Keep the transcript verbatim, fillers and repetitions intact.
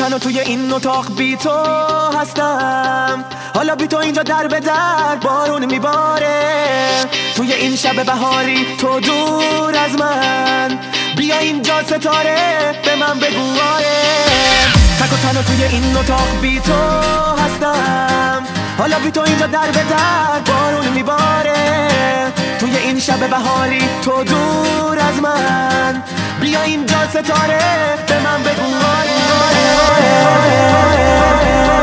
تنها توی این اتاق بی تو هستم، حالا بی تو اینجا در به در بارون میباره. توی این شب بهاری تو دور از من، بیا اینجا ستاره به من بگو آره. تک و تنها توی این اتاق بی تو هستم، حالا بی تو اینجا در به در بارون میباره. توی این شب بهاری تو دور از من، بیا اینجا ستاره به من بگو آره.